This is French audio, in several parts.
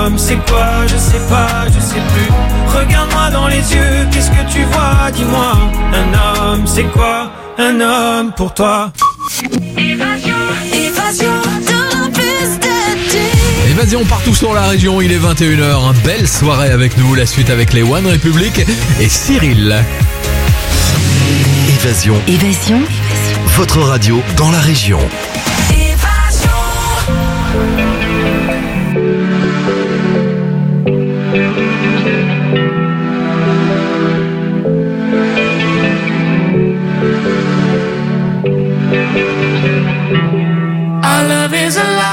homme, c'est quoi? Je sais pas, je sais plus. Regarde-moi dans les yeux, qu'est-ce que tu vois? Dis-moi, un homme, c'est quoi? Un homme pour toi. Évasion partout sur la région, il est 21h, une belle soirée avec nous, la suite avec les One Republic et Cyril. Évasion. Votre radio dans la région. Our love is alive.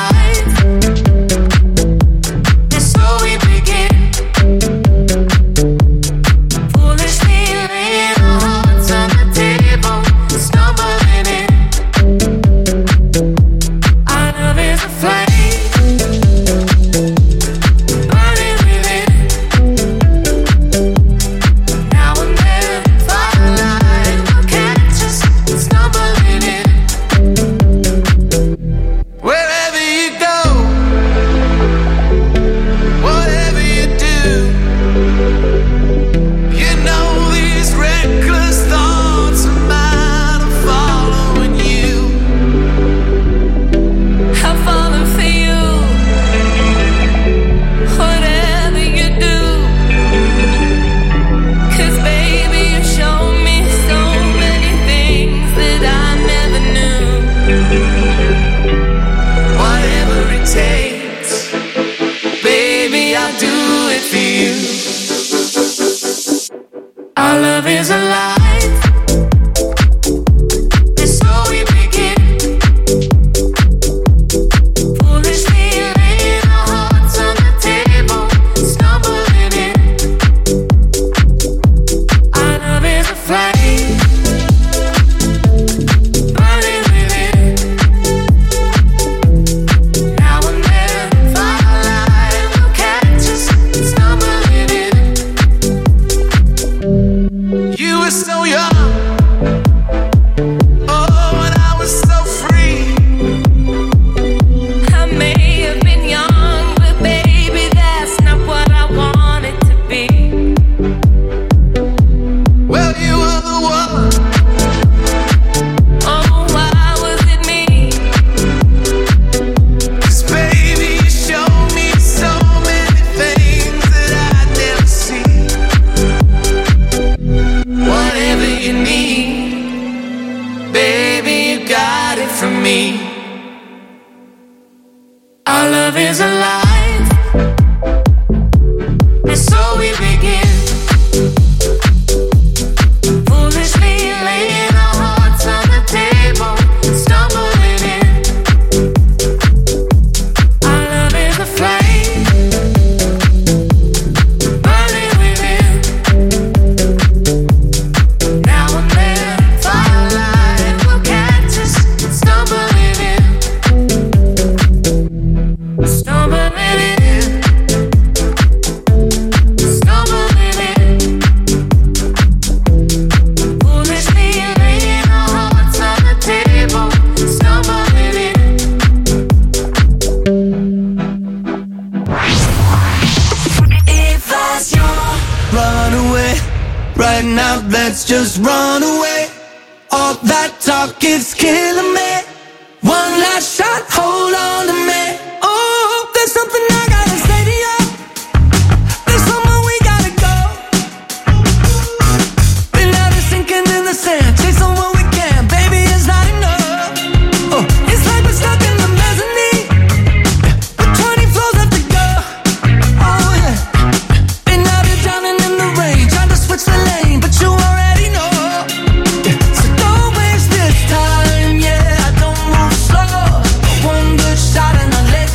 Don't move slow. One good shot and I let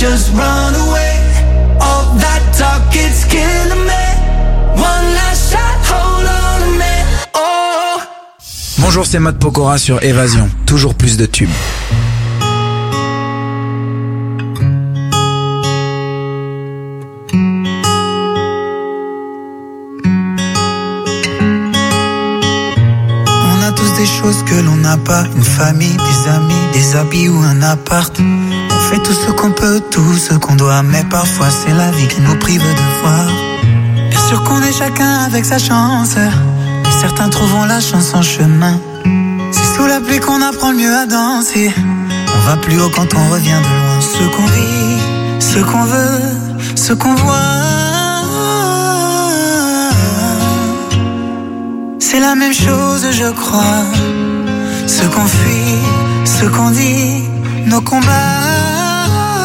just run away. All that talk, it's killing me. One last shot, hold on a minute. Oh. Bonjour, c'est Matt Pokora sur Évasion. Toujours plus de tubes. Des choses que l'on n'a pas, une famille, des amis, des habits ou un appart. On fait tout ce qu'on peut, tout ce qu'on doit, mais parfois c'est la vie qui nous prive de voir. Bien sûr qu'on est chacun avec sa chance, et certains trouveront la chance en chemin. C'est sous la pluie qu'on apprend le mieux à danser. On va plus haut quand on revient de loin. Ce qu'on vit, ce qu'on veut, ce qu'on voit, c'est la même chose, je crois. Ce qu'on fuit, ce qu'on dit, nos combats,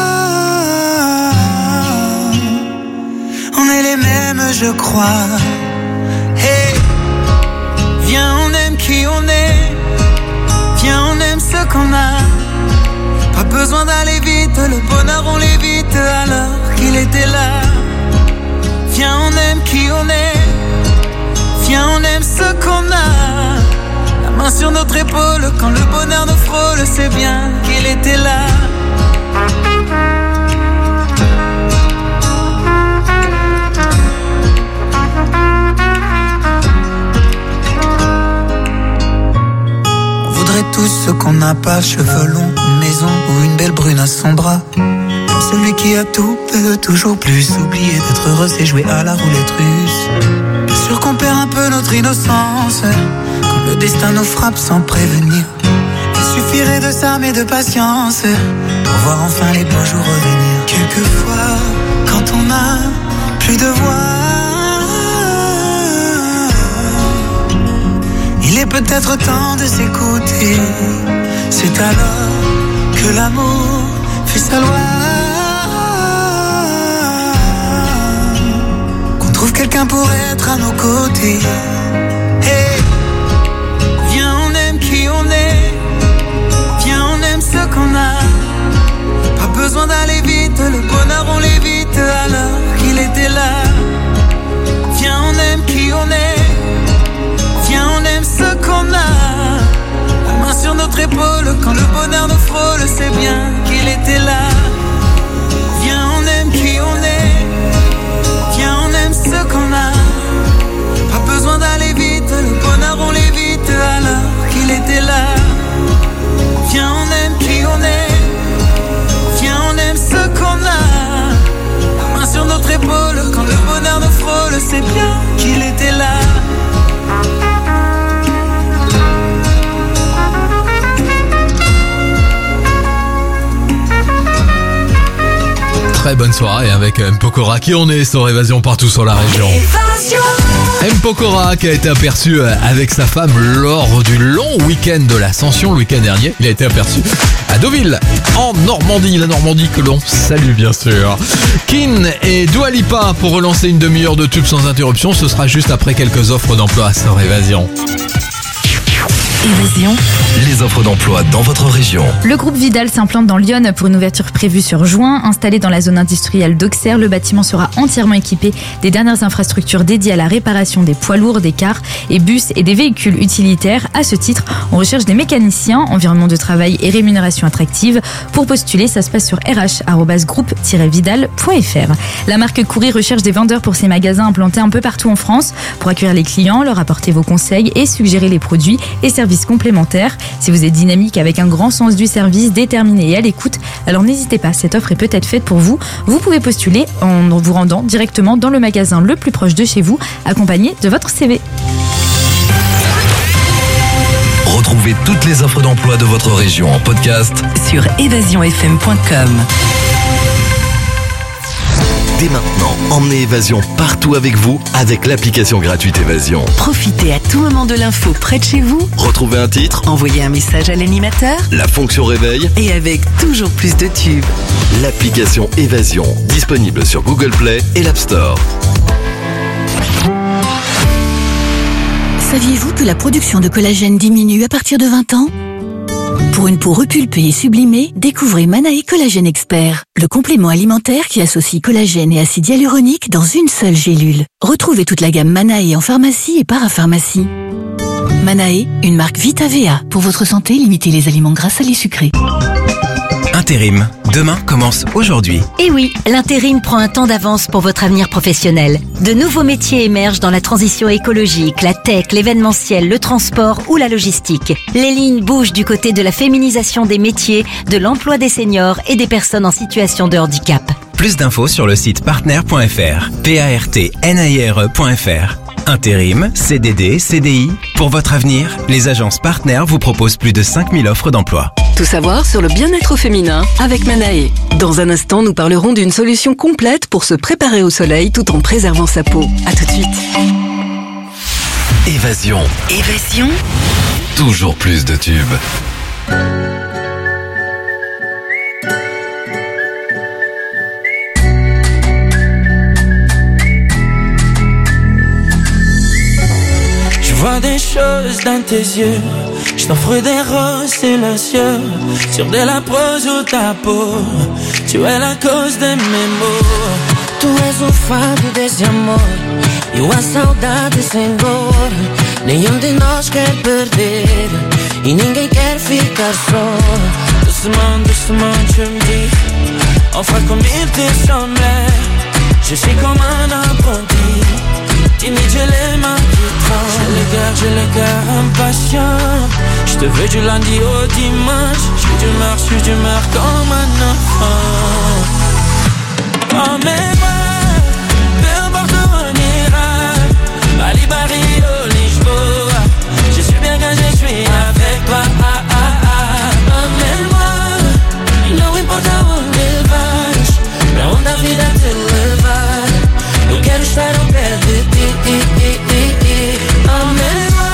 on est les mêmes, je crois. Hey, viens, on aime qui on est. Viens, on aime ce qu'on a. Pas besoin d'aller vite, le bonheur on l'évite alors qu'il était là. Viens, on aime qui on est. Viens, on aime ce qu'on a. La main sur notre épaule, quand le bonheur nous frôle, c'est bien qu'il était là. On voudrait tous ce qu'on n'a pas, cheveux longs, une maison ou une belle brune à son bras. Pour celui qui a tout peut toujours plus. Oublier d'être heureux, c'est jouer à la roulette russe. Bien sûr qu'on perd un peu notre innocence quand le destin nous frappe sans prévenir. Il suffirait de ça mais de patience pour voir enfin les beaux jours revenir. Quelquefois, quand on n'a plus de voix, il est peut-être temps de s'écouter. C'est alors que l'amour fait sa loi. Trouve quelqu'un pour être à nos côtés. Hey, viens, on aime qui on est. Viens, on aime ce qu'on a. Pas besoin d'aller vite, le bonheur on l'évite alors qu'il était là. Viens, on aime qui on est. Viens, on aime ce qu'on a. La main sur notre épaule, quand le bonheur nous frôle, c'est bien qu'il était là. Viens, on aime qui on est. Viens, on aime ce qu'on a. Pas besoin d'aller vite, le bonheur on l'évite alors qu'il était là. Viens, on aime qui on est. Viens, on aime ce qu'on a. La main sur notre épaule, quand le bonheur nous frôle, c'est bien qu'il était là. Très bonne soirée avec M. Pokora qui on est sur Évasion partout sur la région. M. Pokora qui a été aperçu avec sa femme lors du long week-end de l'Ascension le week-end dernier. Il a été aperçu à Deauville en Normandie, la Normandie que l'on salue bien sûr. Kin et Dua Lipa pour relancer une demi-heure de tube sans interruption. Ce sera juste après quelques offres d'emploi sur Évasion. Évasion. Les offres d'emploi dans votre région. Le groupe Vidal s'implante dans Lyon pour une ouverture prévue sur juin. Installé dans la zone industrielle d'Auxerre, le bâtiment sera entièrement équipé des dernières infrastructures dédiées à la réparation des poids lourds, des cars et bus et des véhicules utilitaires. À ce titre, on recherche des mécaniciens, environnement de travail et rémunération attractive. Pour postuler, ça se passe sur rh@groupe-vidal.fr. La marque Courir recherche des vendeurs pour ses magasins implantés un peu partout en France pour accueillir les clients, leur apporter vos conseils et suggérer les produits et services complémentaires. Si vous êtes dynamique avec un grand sens du service, déterminé et à l'écoute, alors n'hésitez pas, cette offre est peut-être faite pour vous. Vous pouvez postuler en vous rendant directement dans le magasin le plus proche de chez vous, accompagné de votre CV. Retrouvez toutes les offres d'emploi de votre région en podcast sur évasionfm.com. Dès maintenant, emmenez Évasion partout avec vous avec l'application gratuite Évasion. Profitez à tout moment de l'info près de chez vous. Retrouvez un titre, Envoyez un message à l'animateur. la fonction réveil, Et avec toujours plus de tubes. l'application Évasion, disponible sur Google Play et l'App Store. Saviez-vous que la production de collagène diminue à partir de 20 ans ? Pour une peau repulpée et sublimée, découvrez Manae Collagène Expert, le complément alimentaire qui associe collagène et acide hyaluronique dans une seule gélule. Retrouvez toute la gamme Manae en pharmacie et parapharmacie. Manae, une marque Vitavea. Pour votre santé, limitez les aliments gras, salés, sucrés. Intérim. Demain commence aujourd'hui. Et oui, l'intérim prend un temps d'avance pour votre avenir professionnel. De nouveaux métiers émergent dans la transition écologique, la tech, l'événementiel, le transport ou la logistique. Les lignes bougent du côté de la féminisation des métiers, de l'emploi des seniors et des personnes en situation de handicap. Plus d'infos sur le site partner.fr, partnaire.fr. Intérim, CDD, CDI. Pour votre avenir, les agences partenaires vous proposent plus de 5000 offres d'emploi. Tout savoir sur le bien-être au féminin avec Manae. Dans un instant, nous parlerons d'une solution complète pour se préparer au soleil tout en préservant sa peau. À tout de suite. Évasion. Évasion. Toujours plus de tubes. Je vois des choses dans tes yeux. Je t'offre des roses silencieux sur de la prose ou ta peau. Tu es la cause de mes maux. Tu és o fado desse amor e a saudade sem dor. Nenhum de nós quer perder e ninguém quer ficar só. Doucement, doucement, tu me dis enfin comme il te semblait. Je suis comme un apprenti. Timide, j'ai les mains qui tremblent. J'ai le cœur impatient. Je te veux du lundi au dimanche. Je suis d'humeur comme un enfant. Emmène-moi, peu importe où on ira. Bali, Paris, Lisboa. Je suis bien quand je suis avec toi. Emmène-moi, não importa onde vais, pra onde a vida te levar. Eu quero estar ao pé de ti. Emmène-moi,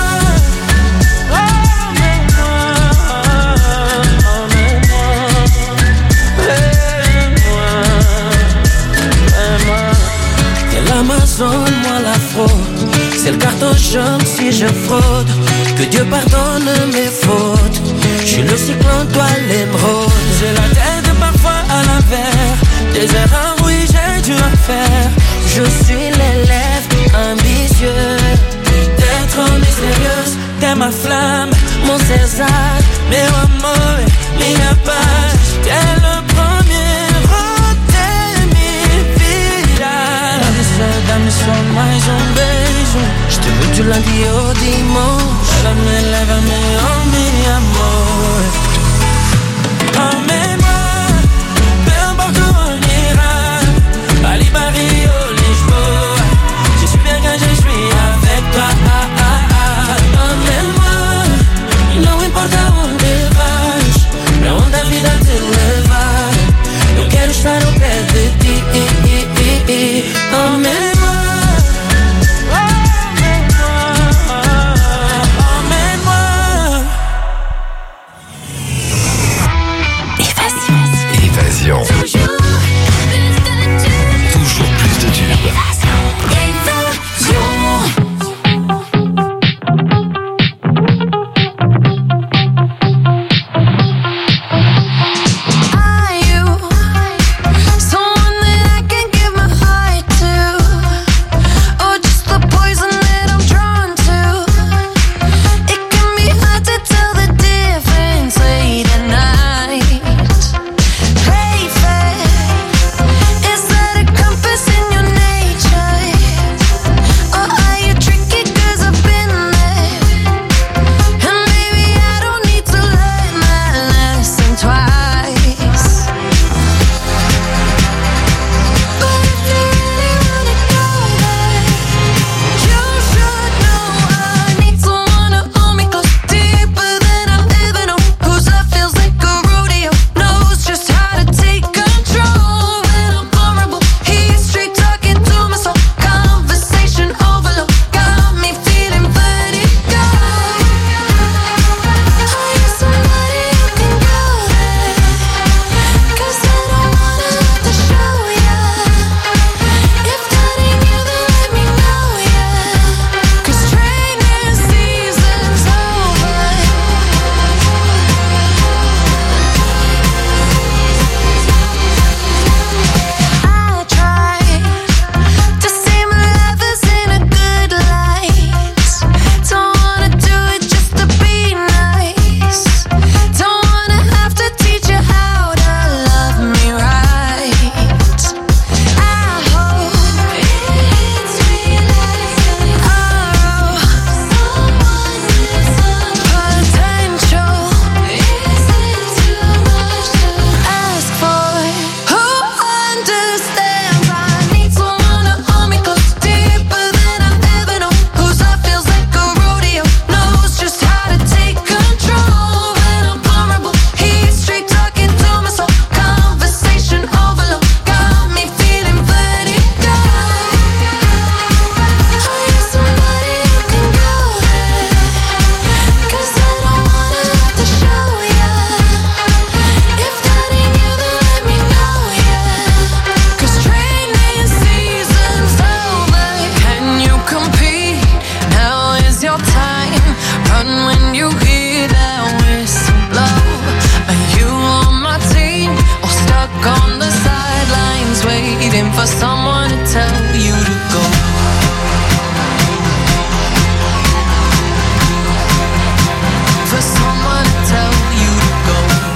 t'es l'Amazone, moi l'afro. C'est le carton jaune si je fraude. Que Dieu pardonne mes fautes. Je suis le cyclone, toi l'émeraude. J'ai la tête parfois à l'envers. Des erreurs, oui, j'ai dû en faire. Je suis l'élève ambitieux. T'es trop mystérieuse, t'es ma flamme, mon César. Meu amor, minha paz. T'es le premier de minha vida. Dá-me só mais beijo. Je te veux du lundi au dimanche. Lève-me, oh mi amor. Emmène-moi, peu importe où on ira. Bali, Paris, Lisboa. Je suis bien quand je suis avec toi. Emmène-moi, não importa onde vais, pra onde a vida te levar. Eu quero estar ao pé de ti. Emmène-moi. for someone to tell you to go. For someone to tell you to go.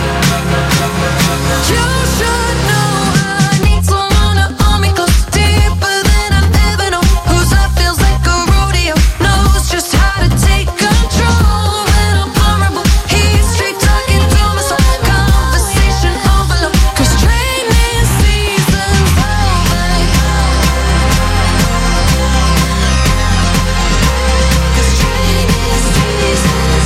You should know I need someone to hold me close, deeper than I've ever known. Whose love feels like a rodeo, knows just how to take control. When I'm vulnerable, he's straight talking to my soul. Conversation overload, 'cause training season's over. 'Cause training season's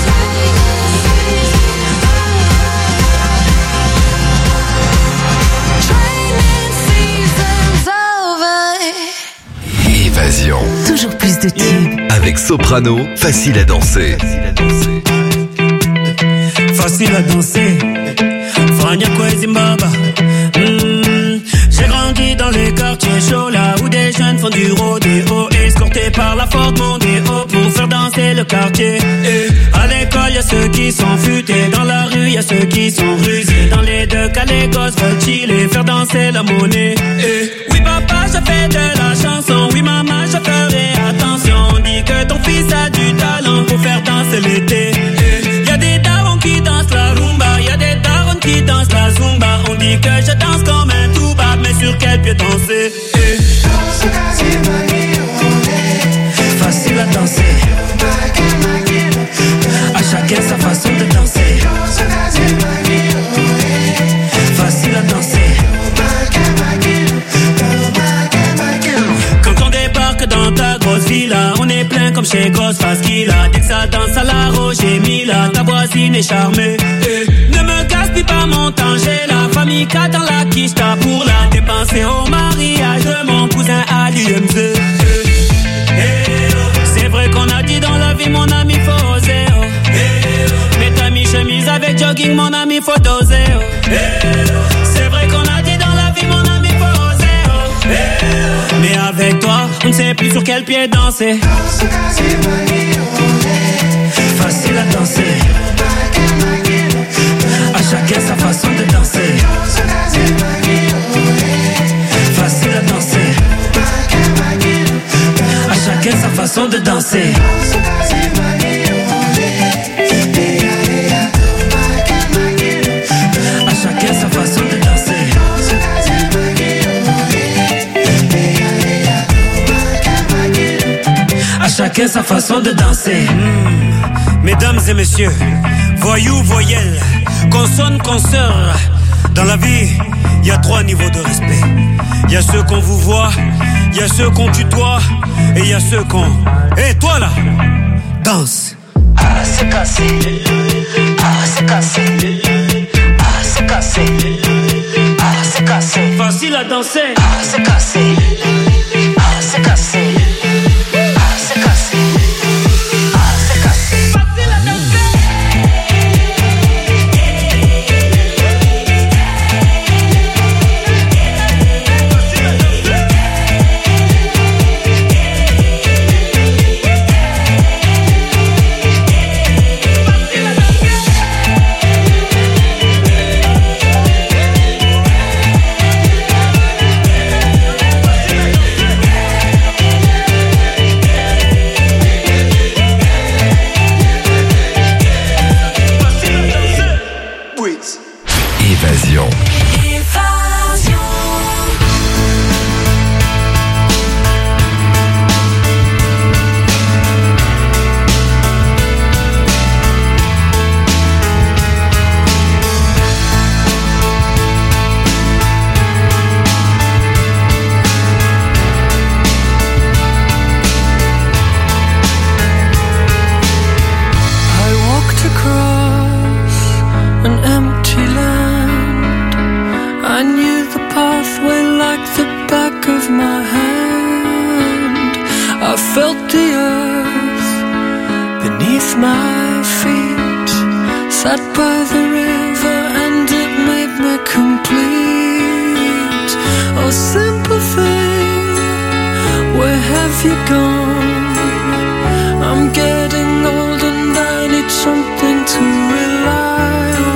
Évasion. Toujours plus de tubes. Avec Soprano, facile à danser. Facile à danser. Frania Zimbabwe. J'ai grandi dans les quartiers chauds, là où des jeunes font du rodéo, escortés par la Ford Mondeo pour faire danser le quartier. Et à l'école, y'a ceux qui sont futés, dans la rue, y'a ceux qui sont rusés. Dans les deux cas, les gosses veulent chiller, faire danser la monnaie. Et oui, papa, je fais de la chanson. Oui, maman, je ferai attention. On dit que ton fils a du talent pour faire danser l'été. Et y'a des darons qui dansent la rumba, y'a des darons qui dansent la zumba. On dit que je danse comme un tuba, mais sur quel pied danser? Facile à danser. À chacun sa façon de danser. Facile à danser. Quand on débarque dans ta grosse villa, on est plein comme chez Ghostface Killah. Dès que ça danse à la Roger Mila, ta voisine est charmée. Ne me gaspille pas mon temps, j'ai la famille dans la quicheta pour la dépenser au mariage de mon cousin Ali MZ. C'est vrai qu'on a dit dans la vie, mon ami, faut oser. Mets ta mi-chemise avec jogging, mon ami, faut doser. C'est vrai qu'on a dit dans la vie, mon ami, faut oser. Mais avec toi, on ne sait plus sur quel pied danser. Facile à danser. À chacun sa façon de danser. Facile à danser. À chacun sa façon de danser. À chacun sa façon de danser. À chacun sa façon de danser. Mesdames et messieurs, voyous, voyelles, consonnes, consoeurs. Dans la vie, il y a 3 niveaux de respect. Il y a ceux qu'on vous voit, il y a ceux qu'on tutoie, et il y a ceux qu'on... Hé, toi là, danse. Ah, c'est cassé. Ah, c'est cassé. Ah, c'est cassé. Ah, c'est cassé. Facile à danser. Ah, c'est cassé. Ah, c'est cassé.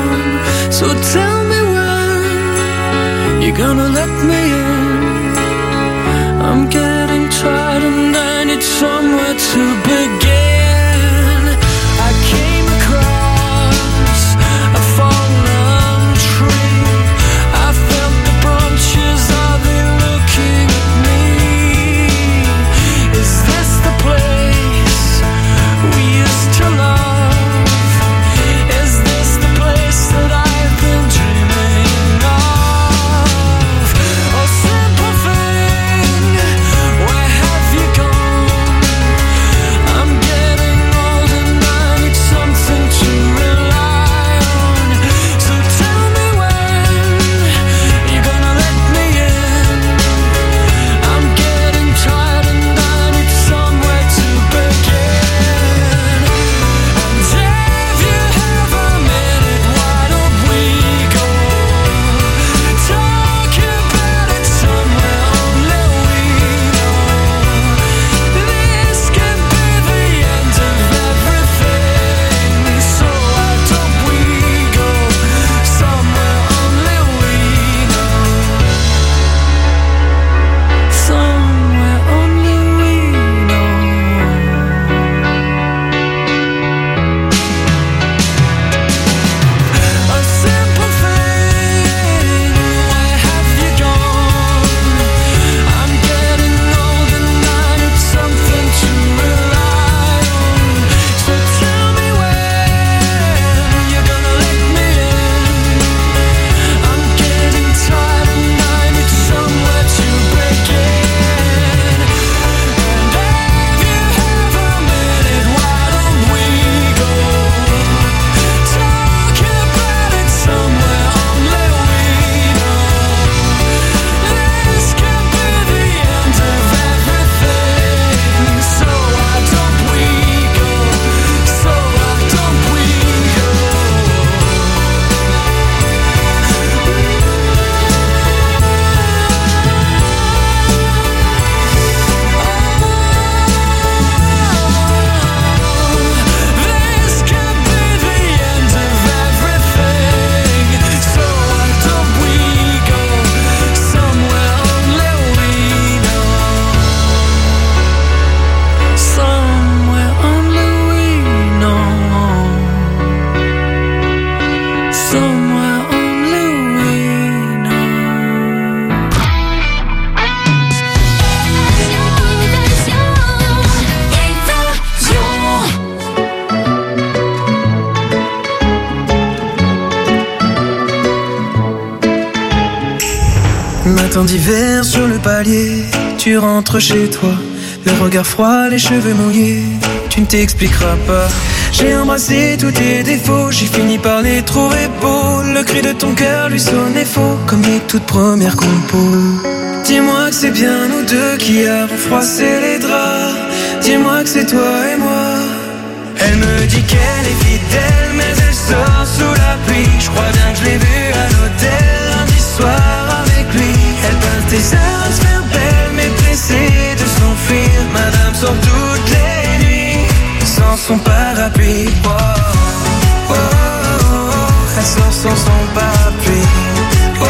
So tell me when you're gonna let me in. I'm getting tired and I need somewhere to begin. I came across a fallen tree. I felt the branches, are they looking at me? Is this the place we used to love? Is this the place that I've been dreaming of? Oh, simple thing, where have you gone? I'm getting old and I need something to rely on. So tell me when you're gonna let me in. I'm getting tired and I need somewhere to begin. And if you have a minute, why don't we go talk about it somewhere only we know? This could be the end of everything. So why don't we go somewhere only we know? Somewhere only we know. A simple thing, where have you gone? I'm getting old and I need something to rely on. So tell me when you're gonna let me in. I'm getting tired and I need somewhere to begin. And if you have a minute, why don't we go talk about it somewhere only we know? This could be the end of everything. So why don't we go? So why don't we go? This could be the end of everything. So why don't we go somewhere only we know? Somewhere only we know. Somewhere only we know. Matin d'hiver sur le palier, tu rentres chez toi, le regard froid, les cheveux mouillés, tu ne t'expliqueras pas. J'ai embrassé tous tes défauts, j'ai fini par les trouver beaux. Le cri de ton cœur lui sonnait faux, comme les toutes premières compos. Dis-moi que c'est bien nous deux qui avons froissé les draps. Dis-moi que c'est toi et moi. Elle me dit qu'elle est fidèle, mais elle sort sous la pluie. Je crois bien que je l'ai vue à l'hôtel lundi soir avec lui. Elle passe des heures à se faire belle, mais pressée de s'enfuir. Madame sort toutes les nuits sans son parapluie. Oh, oh, oh, oh, elle sort sans son parapluie. Oh, oh,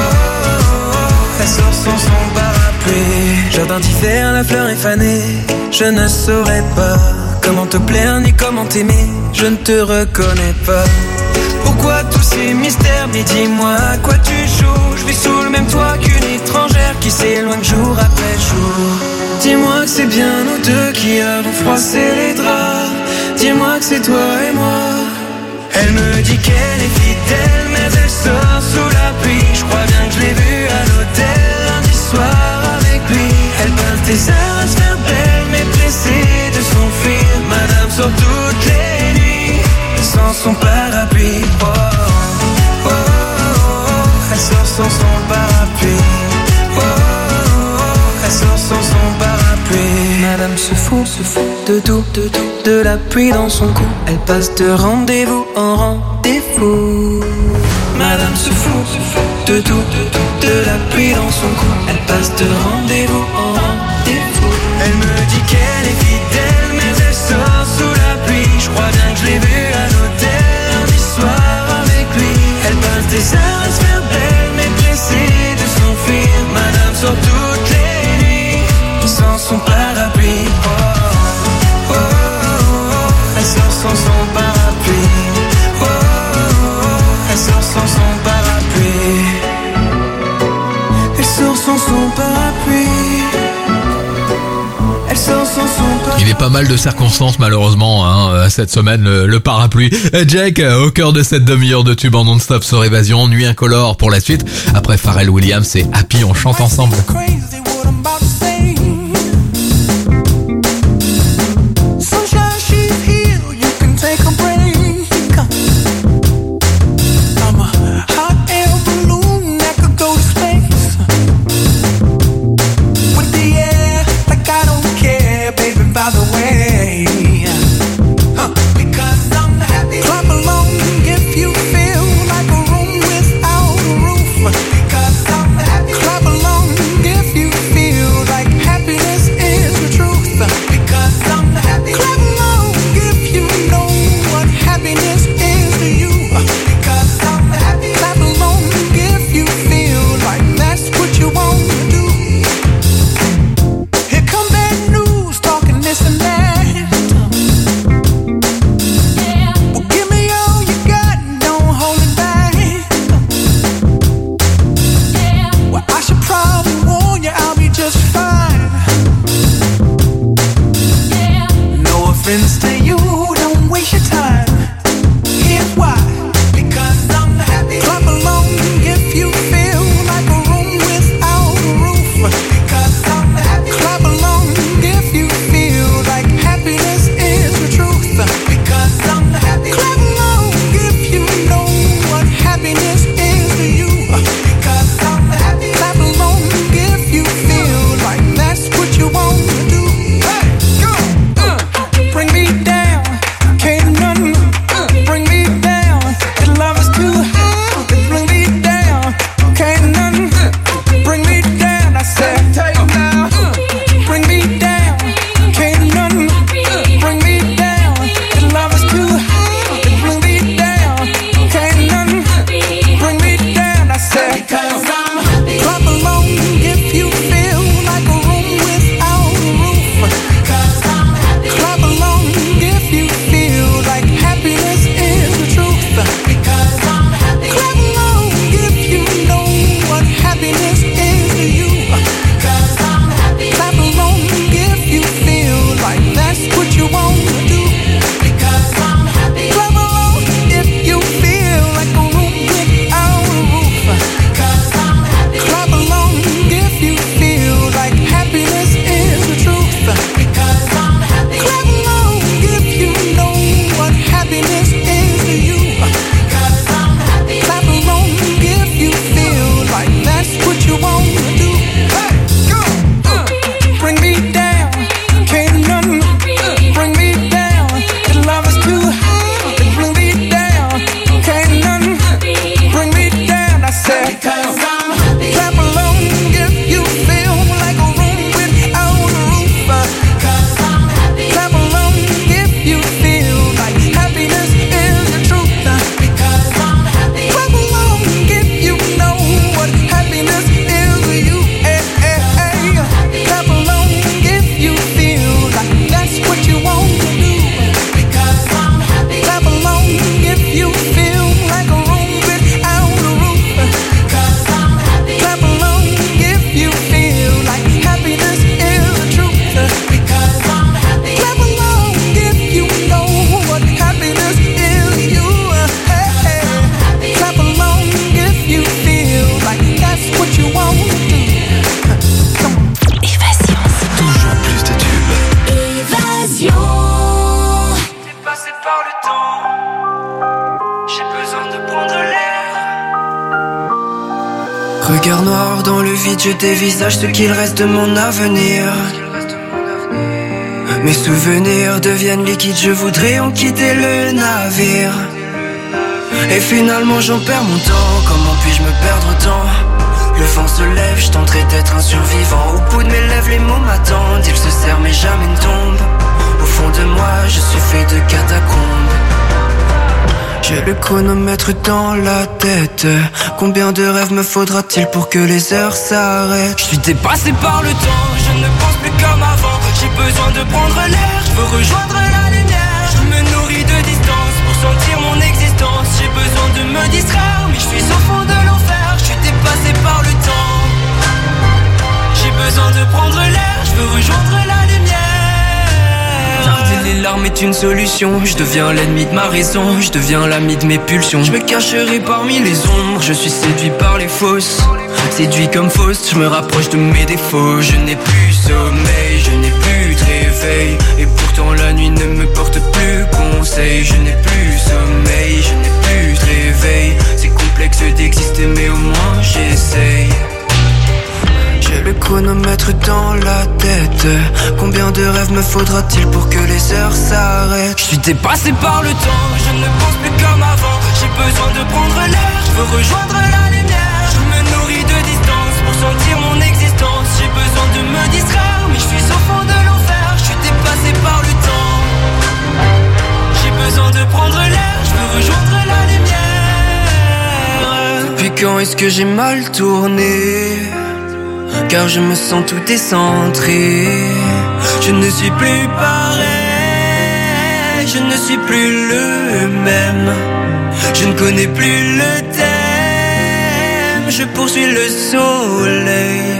oh, elle sort sans son parapluie. Jardin d'hiver, la fleur est fanée. Je ne saurais pas comment te plaire ni comment t'aimer. Je ne te reconnais pas. Pourquoi tous ces mystères? Mais dis-moi à quoi tu joues. Je vis sous le même toit qu'une étrangère qui s'éloigne jour après jour. Dis-moi que c'est bien nous deux qui avons froissé les draps. Dis-moi que c'est toi et moi. Elle me dit qu'elle est fidèle, mais elle sort sous la pluie. Je crois bien que je l'ai vue à l'hôtel lundi soir avec lui. Elle passe des heures à se faire belle, mais pressée de s'enfuir. Madame sort toutes les nuits sans son parapluie. Oh, oh, oh, oh, elle sort sans son parapluie. Oh, oh, oh, elle sort sans son parapluie. Madame se fout de tout, de la pluie dans son cou. Elle passe de rendez-vous en rendez-vous. Madame se fout de tout, de la pluie dans son cou. Elle passe de rendez-vous en rendez-vous. Elle me dit qu'elle est fidèle, mais elle sort sous la pluie. Je crois bien que je l'ai vue à l'hôtel lundi soir avec lui. Elle passe des heures à se faire belle, mais pressée de s'enfuir. Madame sort toutes les nuits Il est pas mal de circonstances malheureusement cette semaine le parapluie. Jack au cœur de cette demi-heure de tube en non-stop sur Évasion, Nuit incolore pour la suite. Après Pharrell Williams et Happy, on chante ensemble. Regard noir dans le vide, je dévisage ce qu'il reste de mon avenir. Mes souvenirs deviennent liquides, je voudrais en quitter le navire. Et finalement j'en perds mon temps, comment puis-je me perdre autant? Le vent se lève, je tenterai d'être un survivant. Au bout de mes lèvres les mots m'attendent, ils se serrent mais jamais ne tombent. Au fond de moi je suis fait de catacombes. J'ai le chronomètre dans la tête. Combien de rêves me faudra-t-il pour que les heures s'arrêtent? Je suis dépassé par le temps, je ne pense plus comme avant. J'ai besoin de prendre l'air, je veux rejoindre la lumière. Je me nourris de distance pour sentir mon existence. J'ai besoin de me distraire, mais je suis au fond de l'enfer. Je suis dépassé par le temps. J'ai l'arme est une solution. Je deviens l'ennemi de ma raison, je deviens l'ami de mes pulsions. Je me cacherai parmi les ombres, je suis séduit par les fausses. Séduit comme Faust, je me rapproche de mes défauts. Je n'ai plus sommeil, je n'ai plus de réveil. Et pourtant la nuit ne me porte plus conseil. Je n'ai plus sommeil, je n'ai plus de réveil. C'est complexe d'exister mais au moins j'essaye. J'ai le chronomètre dans la tête. Combien de rêves me faudra-t-il pour que les heures s'arrêtent? Je suis dépassé par le temps, je ne pense plus comme avant. J'ai besoin de prendre l'air, je veux rejoindre la lumière. Je me nourris de distance pour sentir mon existence. J'ai besoin de me distraire, mais je suis au fond de l'enfer. Je suis dépassé par le temps. J'ai besoin de prendre l'air, je veux rejoindre la lumière. Depuis quand est-ce que j'ai mal tourné? Car je me sens tout décentré. Je ne suis plus pareil, je ne suis plus le même. Je ne connais plus le thème, je poursuis le soleil.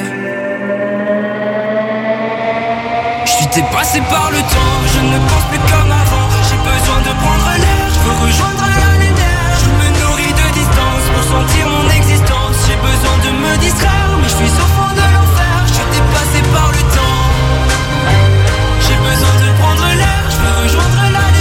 Je suis dépassé par le temps, je ne pense plus comme avant. J'ai besoin de prendre l'air, je veux rejoindre la lumière. Je me nourris de distance pour sentir mon existence. J'ai besoin de me distraire, mais je suis au fond de l'enfer. Je suis dépassé par le temps. J'ai besoin de prendre l'air, je veux rejoindre la lumière.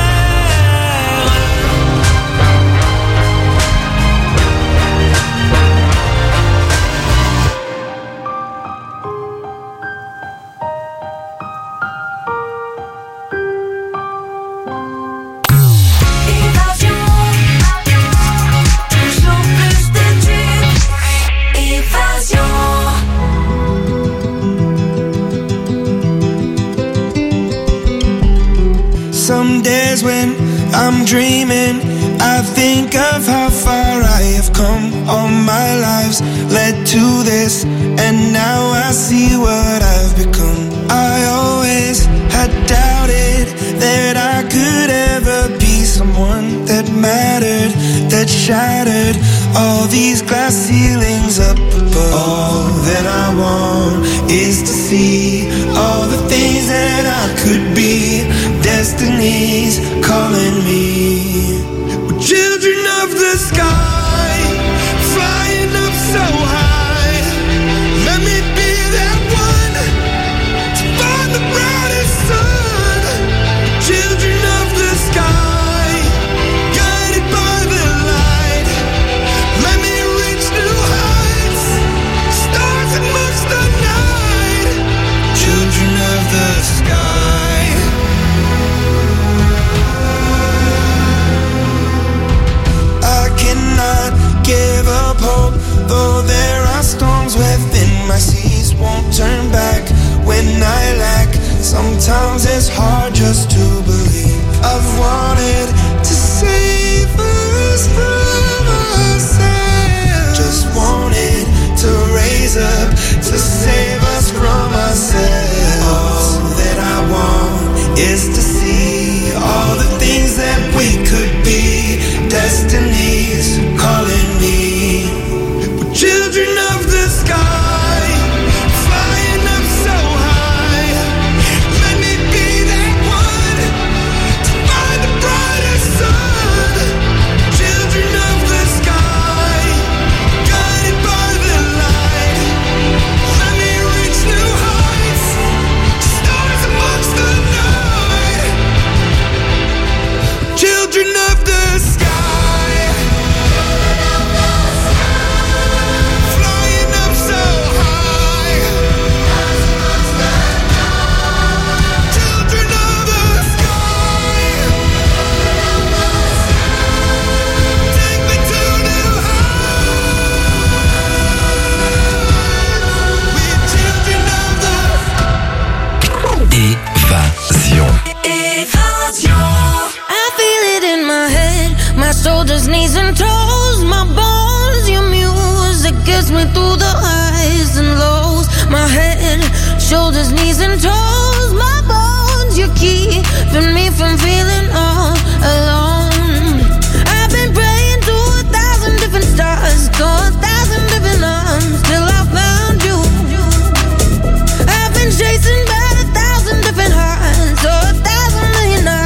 Some days when I'm dreaming, I think of how far I have come. All my lives led to this, and now I see what I've become. I always had doubted that I could ever be someone that mattered, that shattered all these glass ceilings up above. All that I want is to see all the things that I could be. Destiny's calling me. We're children of the sky, flying up so high. Let me be that one to find the brightest sun. Children of the sky, guided by the light. Let me reach new heights, stars amongst the night. Children of the sky. Give up hope, though there are storms within my seas. Won't turn back when I lack. Sometimes it's hard just to believe. I've wanted to save us from ourselves. Just wanted to raise up to save us from ourselves. All that I want is to see all the things that we could be. Destiny's calling me. We're children of the sky, flying up so high. Let me be that one to find the brightest sun. Children of the sky, guided by the light. Let me reach new heights, stars amongst the night. Children of the sky. Shoulders, knees and toes, my bones, your music gets me through the highs and lows. My head, shoulders, knees and toes, my bones, you're keeping me from feeling all alone. I've been praying to 1,000 different stars, to 1,000 different arms, till I found you. I've been chasing by 1,000 different hearts, to 1,000 million eyes.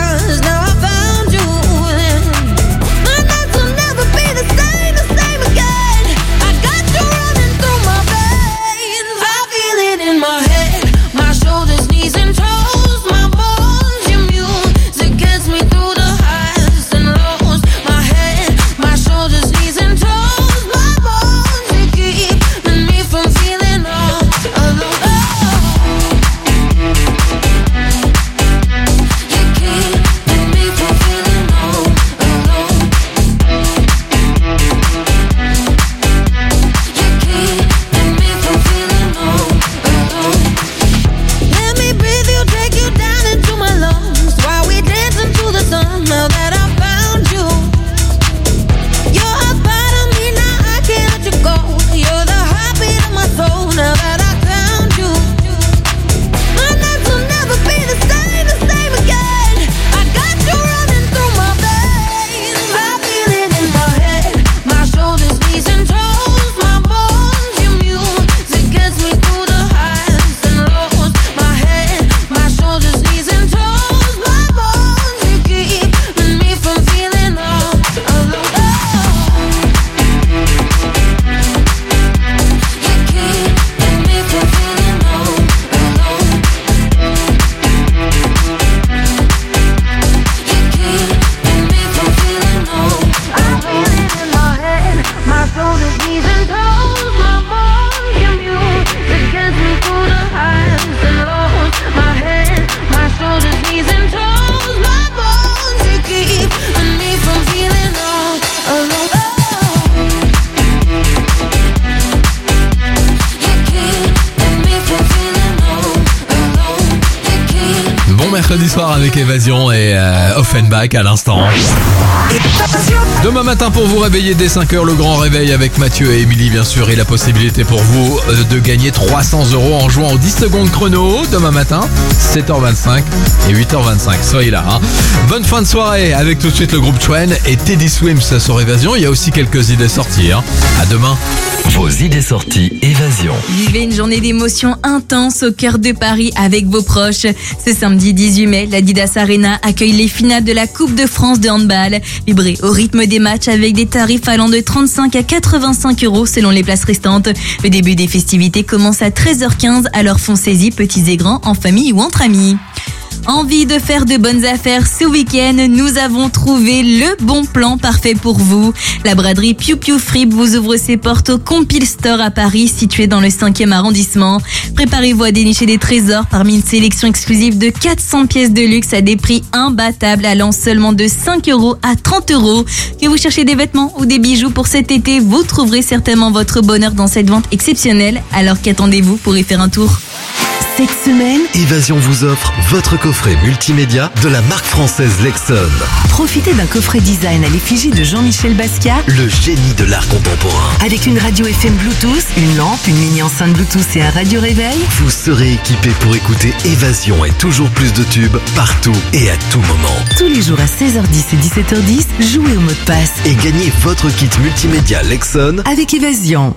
mercredi soir avec Évasion et Offenbach à l'instant. Demain matin pour vous réveiller dès 5h, le grand réveil avec Mathieu et Émilie bien sûr, et la possibilité pour vous de gagner 300 € en jouant aux 10 secondes chrono demain matin, 7h25 et 8h25. Soyez là. Bonne fin de soirée avec tout de suite le groupe Twen et Teddy Swims sur Évasion. Il y a aussi quelques idées sorties. À demain. Vos idées sorties Évasion. Vivez une journée d'émotion intense au cœur de Paris avec vos proches. Ce samedi 18 mai, l'Adidas Arena accueille les finales de la Coupe de France de handball. Vibrez au rythme des matchs avec des tarifs allant de 35 à 85 € selon les places restantes. Le début des festivités commence à 13h15, alors foncez-y petits et grands, en famille ou entre amis. Envie de faire de bonnes affaires ce week-end? Nous avons trouvé le bon plan parfait pour vous. La braderie Piu Piu Fripe vous ouvre ses portes au Compil Store à Paris, situé dans le 5e arrondissement. Préparez-vous à dénicher des trésors parmi une sélection exclusive de 400 pièces de luxe à des prix imbattables allant seulement de 5 € à 30 €. Que vous cherchez des vêtements ou des bijoux pour cet été, vous trouverez certainement votre bonheur dans cette vente exceptionnelle. Alors qu'attendez-vous pour y faire un tour? Cette semaine, Évasion vous offre votre coffret multimédia de la marque française Lexon. profitez d'un coffret design à l'effigie de Jean-Michel Basquiat, Le génie de l'art contemporain. avec une radio FM Bluetooth, une lampe, une mini enceinte Bluetooth et un radio réveil. Vous serez équipé pour écouter Évasion et toujours plus de tubes partout et à tout moment. Tous les jours à 16h10 et 17h10, jouez au mot de passe Et gagnez votre kit multimédia Lexon. avec Évasion.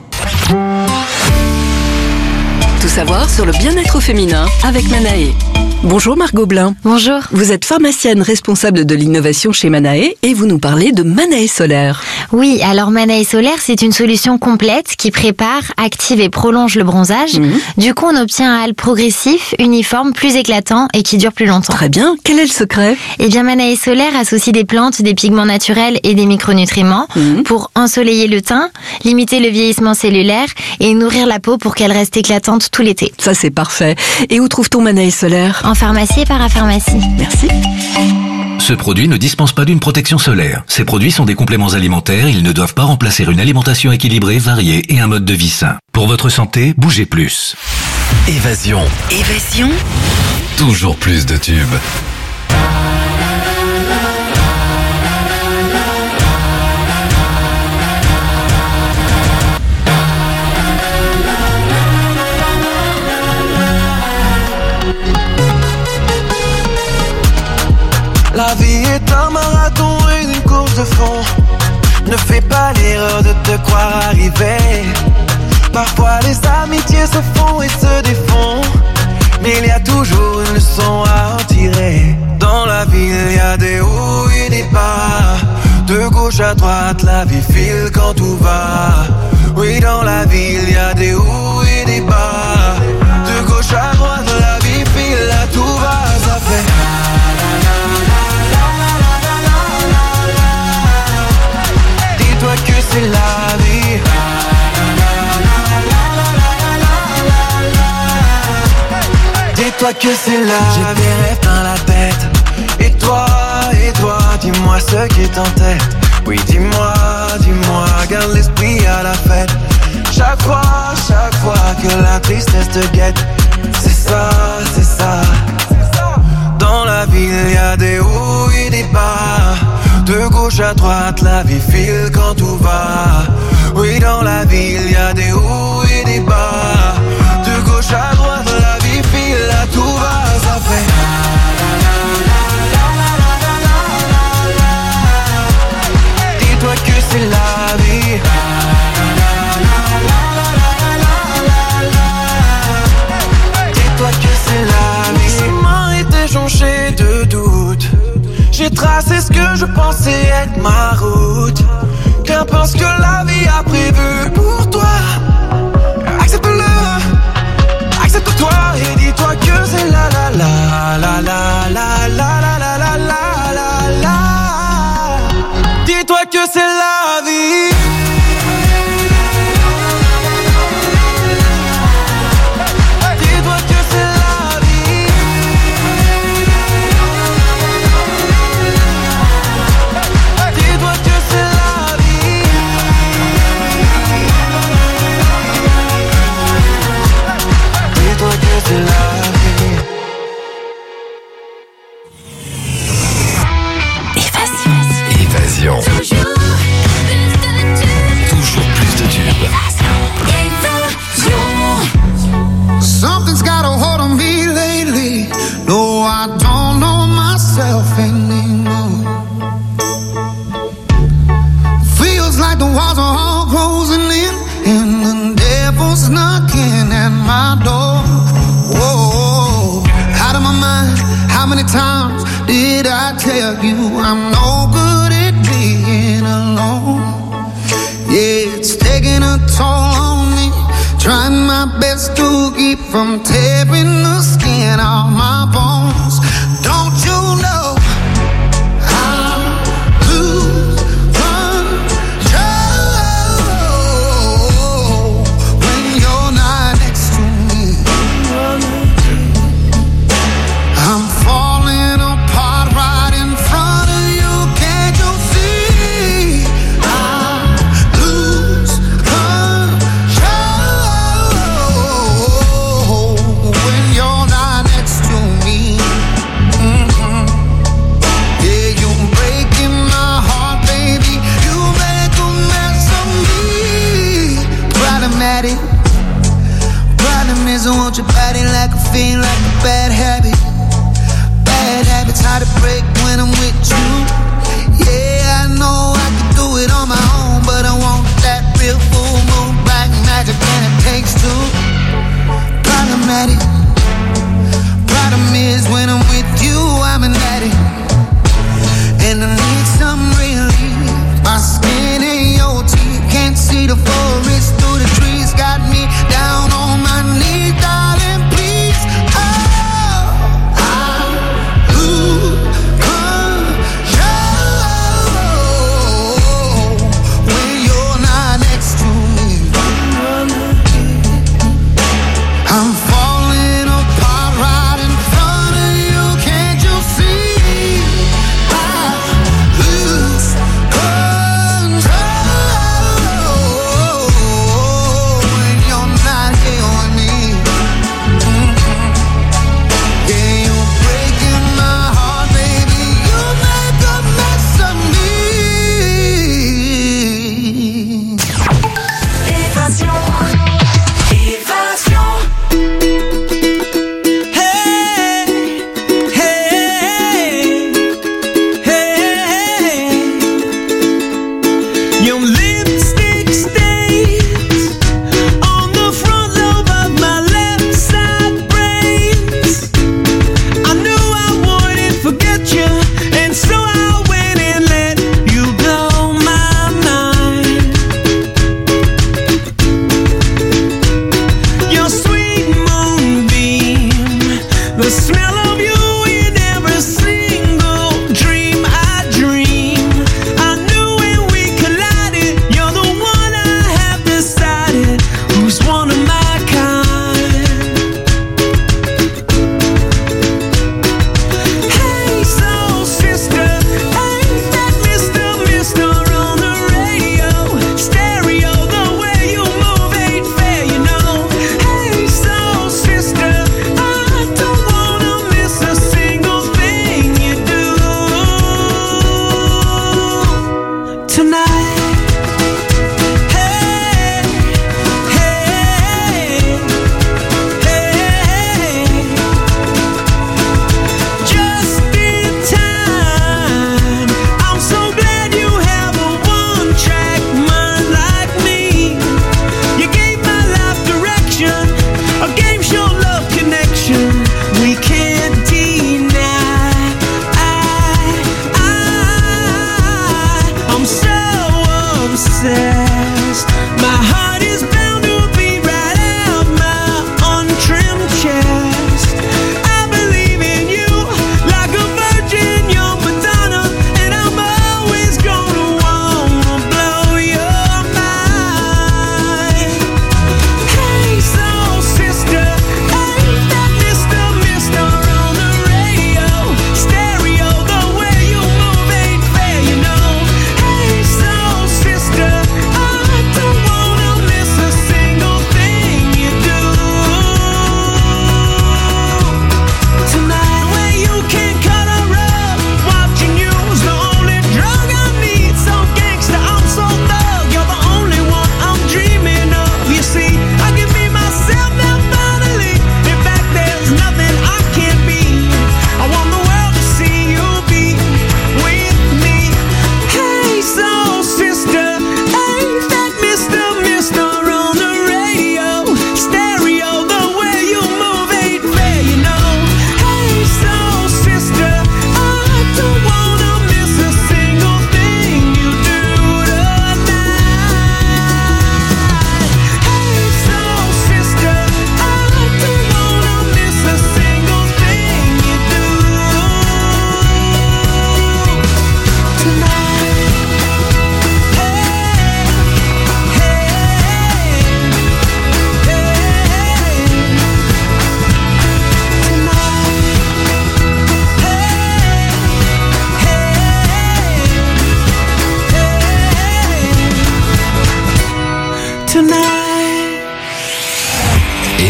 Tout savoir sur le bien-être féminin avec Manae. Bonjour Margot Blin. Bonjour. Vous êtes pharmacienne responsable de l'innovation chez Manae et vous nous parlez de Manae Solaire. Oui, alors Manae Solaire, c'est une solution complète qui prépare, active et prolonge le bronzage. Du coup, on obtient un hâle progressif, uniforme, plus éclatant et qui dure plus longtemps. Très bien. Quel est le secret? Eh bien, Manae Solaire associe des plantes, des pigments naturels et des micronutriments pour ensoleiller le teint, limiter le vieillissement cellulaire et nourrir la peau pour qu'elle reste éclatante tout l'été. Ça, c'est parfait. Et où trouve-t-on Manae Solaire? En pharmacie et parapharmacie. Merci. Ce produit ne dispense pas d'une protection solaire. Ces produits sont des compléments alimentaires, ils ne doivent pas remplacer une alimentation équilibrée, variée et un mode de vie sain. Pour votre santé, bougez plus. Évasion. Évasion, Toujours plus de tubes. La vie est un marathon et une course de fond. Ne fais pas l'erreur de te croire arrivé. Parfois les amitiés se font et se défont, mais il y a toujours une leçon à en tirer. Dans la vie il y a des hauts et des bas. De gauche à droite la vie file quand tout va. Oui, dans la vie il y a des hauts et des bas. De gauche à droite la vie file, là tout va, ça fait. Dis-toi que c'est la vie. Dis-toi que c'est la vie. J'ai des rêves dans la tête. Et toi, dis-moi ce qui est en tête. Oui, dis-moi, garde l'esprit à la fête. Chaque fois que la tristesse te guette. C'est ça. Dans la vie, il y a des hauts et des bas. De gauche à droite, la vie file quand tout va. Oui, dans la vie, il y a des hauts et des bas. De gauche à droite, la vie file, là tout va, ça fait. Dis-toi que c'est la vie. Dis-toi que c'est la vie. Mon chemin était jonché de doutes. J'ai tracé ce que je pensais être ma route. Qu'importe ce que la vie a prévu pour toi. Accepte-le, accepte-toi et dis-toi que c'est la la la la la la la la la la la. Dis-toi que c'est la vie. Dis-toi que c'est la vie. Dis-toi que c'est la vie. Dis-toi que c'est la vie. myself anymore. Feels like the walls are all closing in, and the devil's knocking at my door. Whoa, out of my mind. How many times did I tell you I'm no good at being alone? Yeah, it's taking a toll on me, trying my best to keep from tearing the skin off my bones. Don't you know I lose control when you're not next to me? I'm falling apart right in front of you. Can't you see? I lose control when you're not next to me. Yeah, you're breaking my heart, baby. You make a mess of me. Problematic. Problem is I want your body like a fiend, like a bad habit. Bad habits hard to break when I'm with you. Yeah, I know I can do it on my own, but I want that real full moon black magic, and it takes two. Problematic. Problem is when I'm with you, I'm an addict, and I need some relief. My skin and your teeth can't see the forest through the trees. Got me down on my knees, darling, please. Oh, I lose control when you're not next to me. I'm falling apart right in front of you. Can't you see? I lose control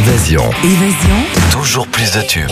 Évasion. Évasion. Toujours plus de tubes.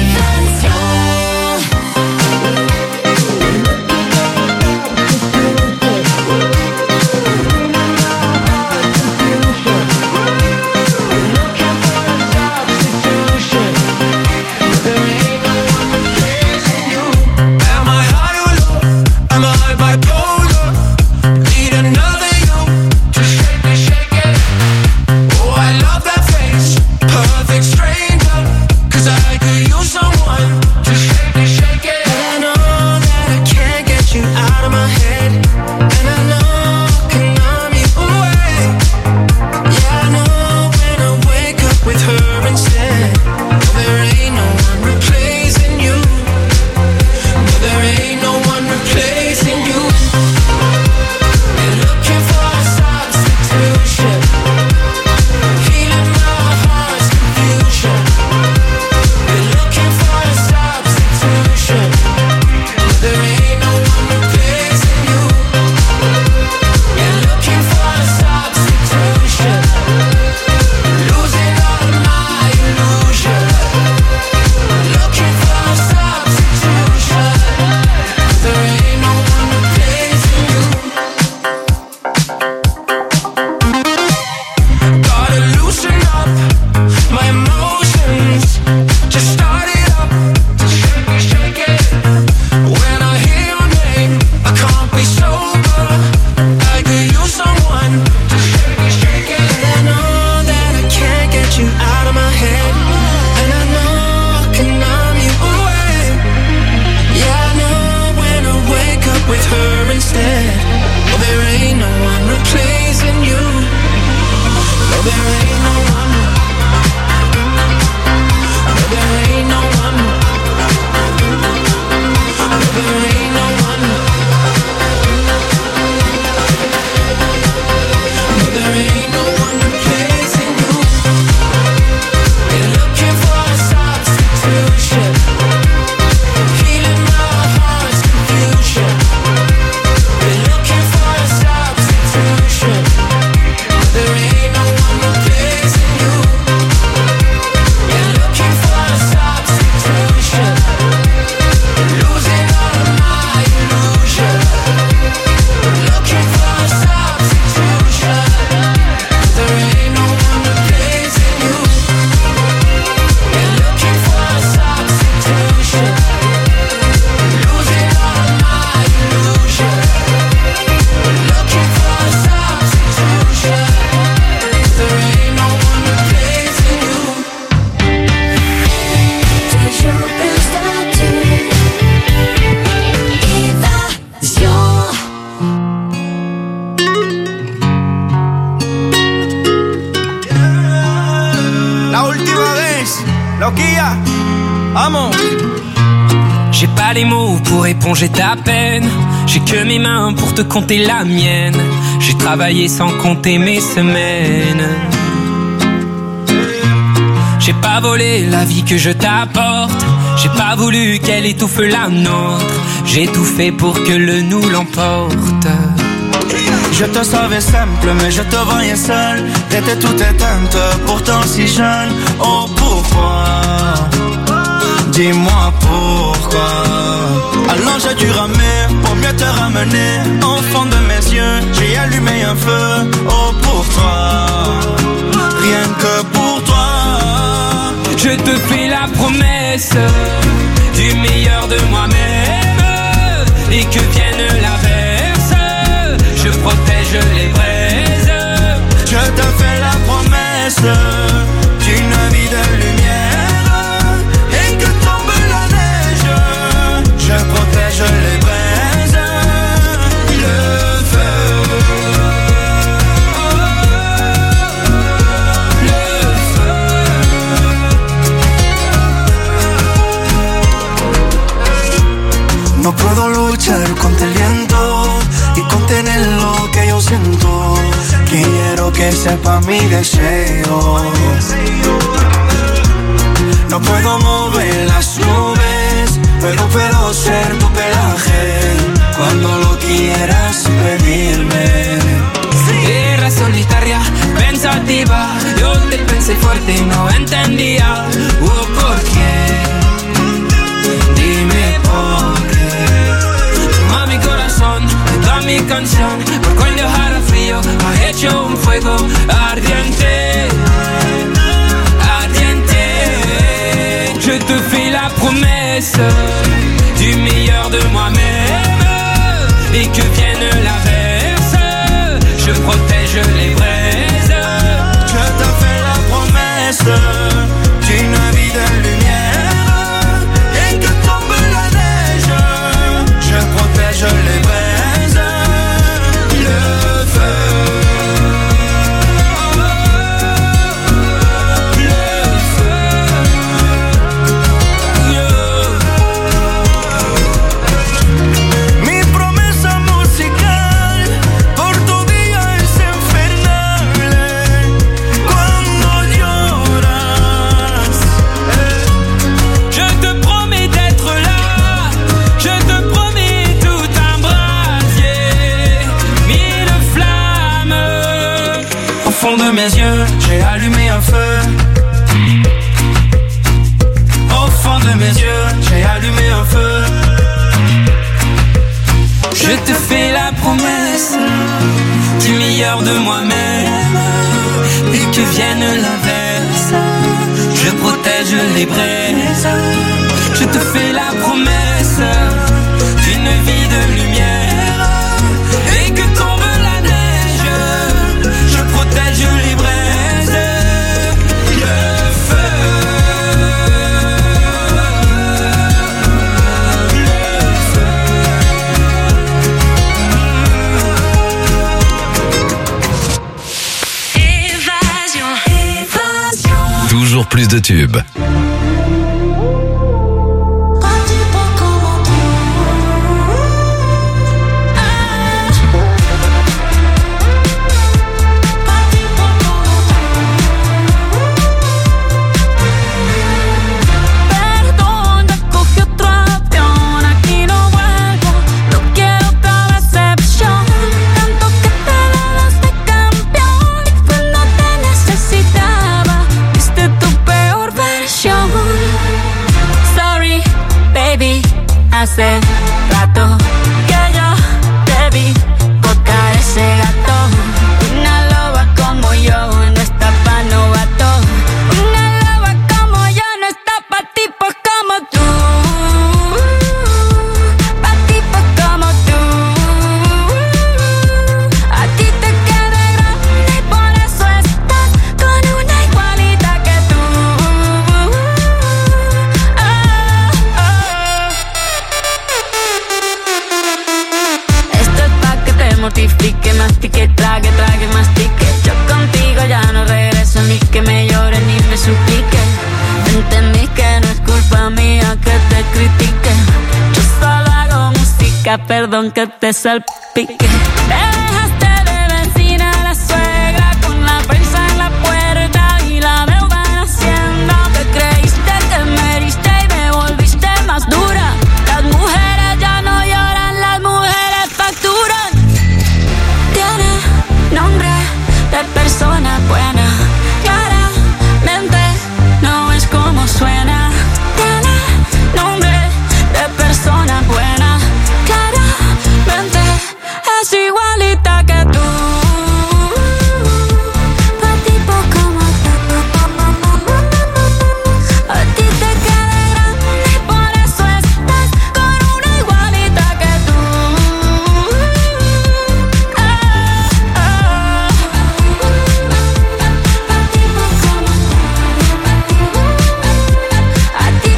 J'ai pas les mots pour éponger ta peine. J'ai que mes mains pour te compter la mienne. J'ai travaillé sans compter mes semaines. J'ai pas volé la vie que je t'apporte. J'ai pas voulu qu'elle étouffe la nôtre. J'ai tout fait pour que le nous l'emporte. Je te savais simple, mais je te voyais seule. T'étais toute éteinte, pourtant si jeune. Oh pourquoi? Dis-moi pourquoi. Alors j'ai dû ramer pour mieux te ramener. Au fond de mes yeux, j'ai allumé un feu. Oh pour toi, rien que pour toi. Je te fais la promesse du meilleur de moi-même. Et que vienne l'averse, je protège les braises. Je te fais la promesse d'une vie de lumière. Et que tombe la neige, je protège les braises. Le feu, le feu. No puedo luchar contra el viento y contener lo que yo siento. Quiero que sepa mi deseo. No puedo mover las nubes, pero puedo ser tu pelaje cuando lo quieras pedirme. Era solitaria, pensativa, yo te pensaba. soy fuerte y no entendía por qué. Dime por qué. Toma mi corazón, toda mi canción, porque en dejar a frío ha hecho un fuego ardiente. Ardiente. Je te fais la promesse du meilleur de moi-même et que vienne l'averse, je protège les braises. Je te fais la promesse d'une vie de lumière et que tombe la neige, je protège les braises. Le feu, le feu, mi promesa musical por tu día es infernal. Cuando lloras, je te promets d'être là, je te promets tout un brasier, mille flammes. Au fond de mes yeux, j'ai allumé un feu. Au fond de mes yeux, j'ai allumé un feu. Je te fais la promesse du meilleur de moi-même et que vienne l'averse, je protège les braises. Je te fais la promesse d'une vie de lumière et que tombe la neige, je protège les braises. Le feu, Toujours plus de tubes. Perdón, ya cogí otro avión, aquí no vuelvo, no quiero otra decepción. Tanto que te dabas de campeón y cuando te necesitaba, viste tu peor versión. Sorry, baby, hace rato que yo te vi botar ese gato. Una loba como yo no está pa' novato. Una loba como yo no está pa' tipos como tú. Pa' tipos como tú. A ti te queda grande y por eso estás con una igualita que tú. Esto es pa' que te mortifique, mastique, trague, trague, mastique. Yo contigo ya no regreso, ni que me llore ni me suplique. Entendí que no es culpa mía que te critique. Yo solo hago música, perdón que te salpique.